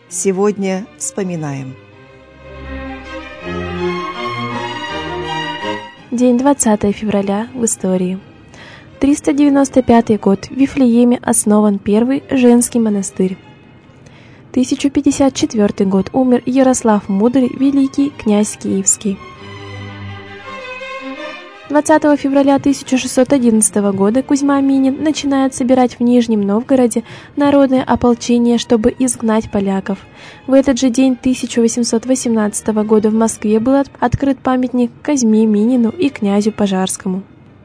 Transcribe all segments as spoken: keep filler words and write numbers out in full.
Сегодня вспоминаем. День двадцатое февраля в истории. триста девяносто пятый год. В Вифлееме основан первый женский монастырь. тысяча пятьдесят четвёртый год. Умер Ярослав Мудрый, великий князь Киевский. двадцатого февраля тысяча шестьсот одиннадцатого года Кузьма Минин начинает собирать в Нижнем Новгороде народное ополчение, чтобы изгнать поляков. В этот же день тысяча восемьсот восемнадцатого года в Москве был открыт памятник Козьме Минину и князю Пожарскому.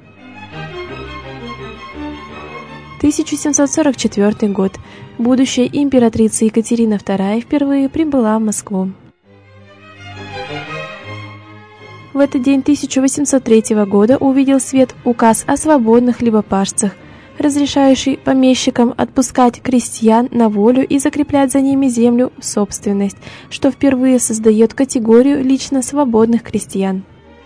тысяча семьсот сорок четвёртый год. Будущая императрица Екатерина вторая впервые прибыла в Москву. В этот день тысяча восемьсот третьего года увидел свет указ о свободных хлебопашцах, разрешающий помещикам отпускать крестьян на волю и закреплять за ними землю в собственность, что впервые создает категорию лично свободных крестьян.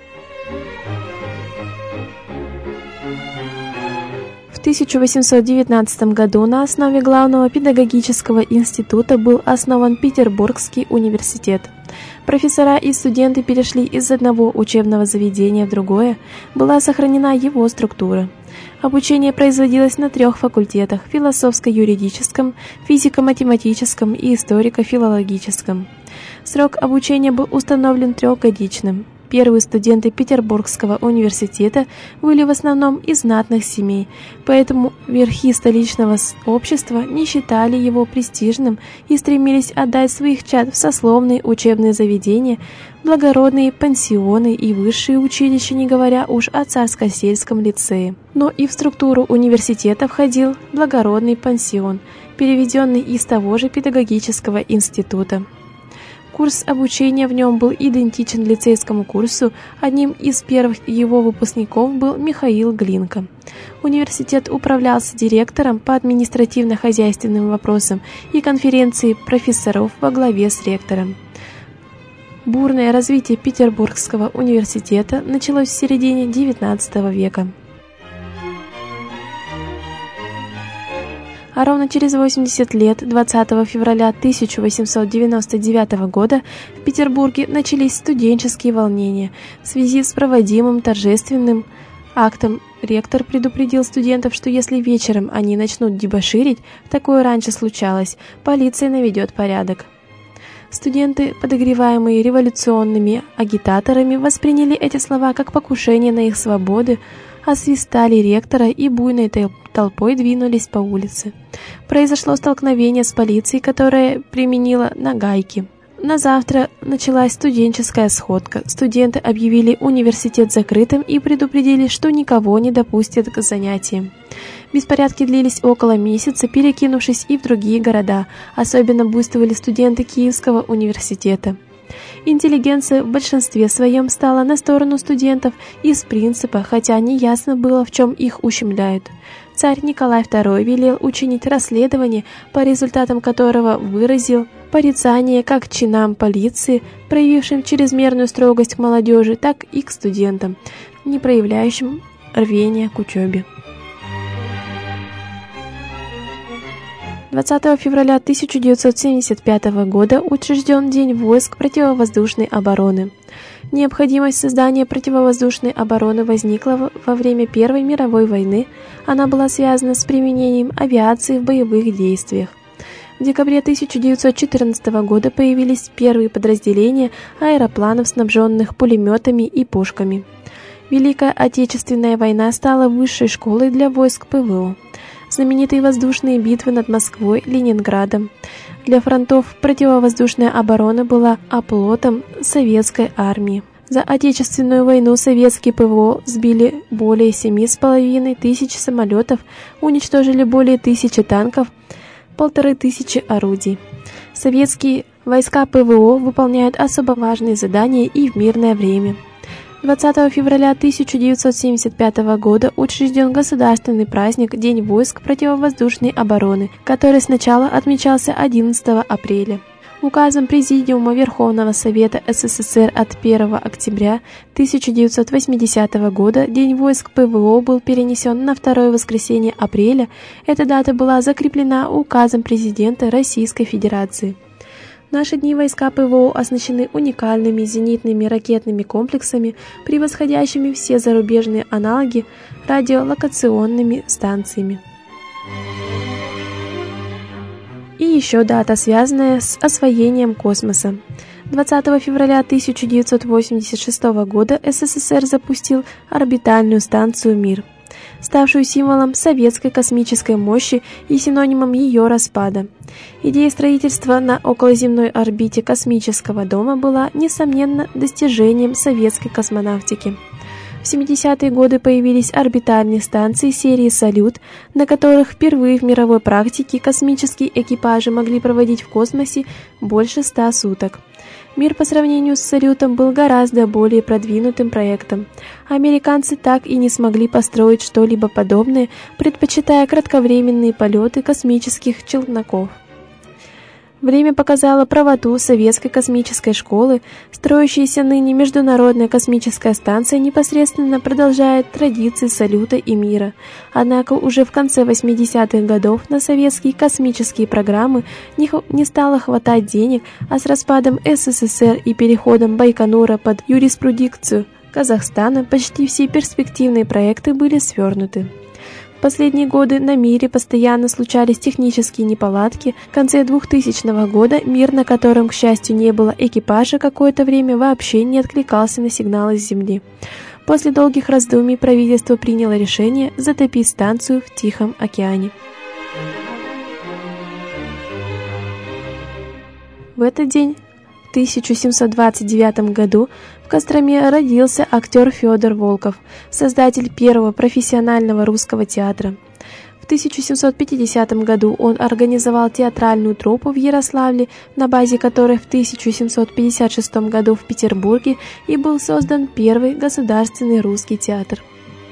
В тысяча восемьсот девятнадцатом году на основе главного педагогического института был основан Петербургский университет. Профессора и студенты перешли из одного учебного заведения в другое, была сохранена его структура. Обучение производилось на трех факультетах – философско-юридическом, физико-математическом и историко-филологическом. Срок обучения был установлен трехгодичным. Первые студенты Петербургского университета были в основном из знатных семей, поэтому верхи столичного общества не считали его престижным и стремились отдать своих чад в сословные учебные заведения, благородные пансионы и высшие училища, не говоря уж о царско-сельском лицее. Но и в структуру университета входил благородный пансион, переведенный из того же педагогического института. Курс обучения в нем был идентичен лицейскому курсу, одним из первых его выпускников был Михаил Глинка. Университет управлялся директором по административно-хозяйственным вопросам и конференцией профессоров во главе с ректором. Бурное развитие Петербургского университета началось в середине девятнадцатого века. А ровно через восемьдесят лет, двадцатого февраля тысяча восемьсот девяносто девятого года, в Петербурге начались студенческие волнения. В связи с проводимым торжественным актом ректор предупредил студентов, что если вечером они начнут дебоширить, такое раньше случалось, полиция наведет порядок. Студенты, подогреваемые революционными агитаторами, восприняли эти слова как покушение на их свободы, освистали ректора и буйной толпой двинулись по улице. Произошло столкновение с полицией, которая применила нагайки. На завтра началась студенческая сходка. Студенты объявили университет закрытым и предупредили, что никого не допустят к занятиям. Беспорядки длились около месяца, перекинувшись и в другие города. Особенно буйствовали студенты Киевского университета. Интеллигенция в большинстве своем стала на сторону студентов из принципа, хотя неясно было, в чем их ущемляют. Царь Николай второй велел учинить расследование, по результатам которого выразил порицание как чинам полиции, проявившим чрезмерную строгость к молодежи, так и к студентам, не проявляющим рвения к учебе. двадцатого февраля тысяча девятьсот семьдесят пятого года учрежден День войск противовоздушной обороны. Необходимость создания противовоздушной обороны возникла во время Первой мировой войны. Она была связана с применением авиации в боевых действиях. В декабре тысяча девятьсот четырнадцатого года появились первые подразделения аэропланов, снабженных пулеметами и пушками. Великая Отечественная война стала высшей школой для войск ПВО. Знаменитые воздушные битвы над Москвой, Ленинградом. Для фронтов противовоздушная оборона была оплотом советской армии. За Отечественную войну советские ПВО сбили более семи с половиной тысяч самолетов, уничтожили более тысячи танков, полторы тысячи орудий. Советские войска ПВО выполняют особо важные задания и в мирное время. двадцатого февраля тысяча девятьсот семьдесят пятого года учрежден государственный праздник День войск противовоздушной обороны, который сначала отмечался одиннадцатого апреля. Указом Президиума Верховного Совета СССР от первого октября тысяча девятьсот восьмидесятого года День войск ПВО был перенесен на второе воскресенье апреля. Эта дата была закреплена указом президента Российской Федерации. В наши дни войска ПВО оснащены уникальными зенитными ракетными комплексами, превосходящими все зарубежные аналоги радиолокационными станциями. И еще дата, связанная с освоением космоса. двадцатого февраля тысяча девятьсот восемьдесят шестого года СССР запустил орбитальную станцию «Мир», ставшую символом советской космической мощи и синонимом ее распада. Идея строительства на околоземной орбите космического дома была, несомненно, достижением советской космонавтики. В семидесятые годы появились орбитальные станции серии «Салют», на которых впервые в мировой практике космические экипажи могли проводить в космосе больше ста суток. «Мир» по сравнению с «Салютом» был гораздо более продвинутым проектом. Американцы так и не смогли построить что-либо подобное, предпочитая кратковременные полеты космических челноков. Время показало правоту советской космической школы. Строящаяся ныне Международная космическая станция непосредственно продолжает традиции «Салюта» и «Мира». Однако уже в конце восьмидесятых годов на советские космические программы не, не стало хватать денег, а с распадом СССР и переходом Байконура под юриспрудикцию Казахстана почти все перспективные проекты были свернуты. В последние годы на «Мире» постоянно случались технические неполадки. В конце двухтысячного года «Мир», на котором, к счастью, не было экипажа, какое-то время вообще не откликался на сигналы с Земли. После долгих раздумий правительство приняло решение затопить станцию в Тихом океане. В этот день, в тысяча семьсот двадцать девятом году, в Костроме родился актер Федор Волков, создатель первого профессионального русского театра. В тысяча семьсот пятидесятом году он организовал театральную труппу в Ярославле, на базе которой в тысяча семьсот пятьдесят шестом году в Петербурге и был создан первый государственный русский театр.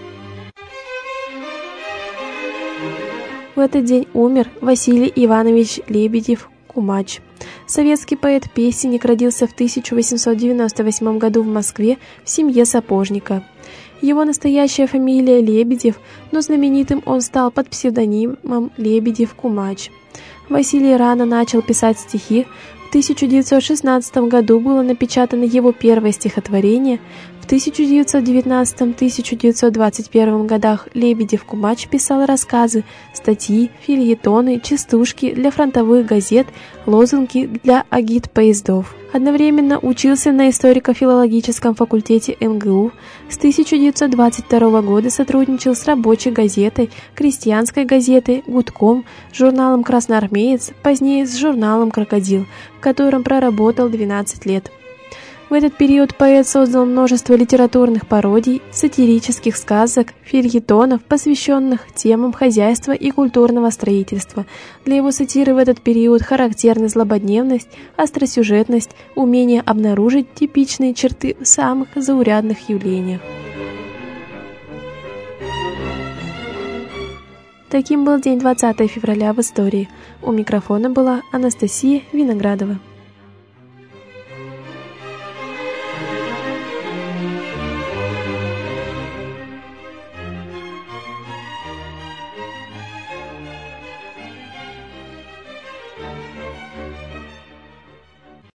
В этот день умер Василий Иванович Лебедев-Кумач. Советский поэт-песенник родился в тысяча восемьсот девяносто восьмом году в Москве в семье сапожника. Его настоящая фамилия Лебедев, но знаменитым он стал под псевдонимом Лебедев-Кумач. Василий рано начал писать стихи. В тысяча девятьсот шестнадцатом году было напечатано его первое стихотворение. В тысяча девятьсот девятнадцатом — тысяча девятьсот двадцать первом годах Лебедев-Кумач писал рассказы, статьи, фельетоны, частушки для фронтовых газет, лозунги для агитпоездов. Одновременно учился на историко-филологическом факультете эм гэ у. С тысяча девятьсот двадцать второго года сотрудничал с рабочей газетой, крестьянской газетой, гудком, журналом «Красноармеец», позднее с журналом «Крокодил», в котором проработал двенадцать лет. В этот период поэт создал множество литературных пародий, сатирических сказок, фельетонов, посвященных темам хозяйства и культурного строительства. Для его сатиры в этот период характерны злободневность, остросюжетность, умение обнаружить типичные черты в самых заурядных явлениях. Таким был день двадцатого февраля в истории. У микрофона была Анастасия Виноградова.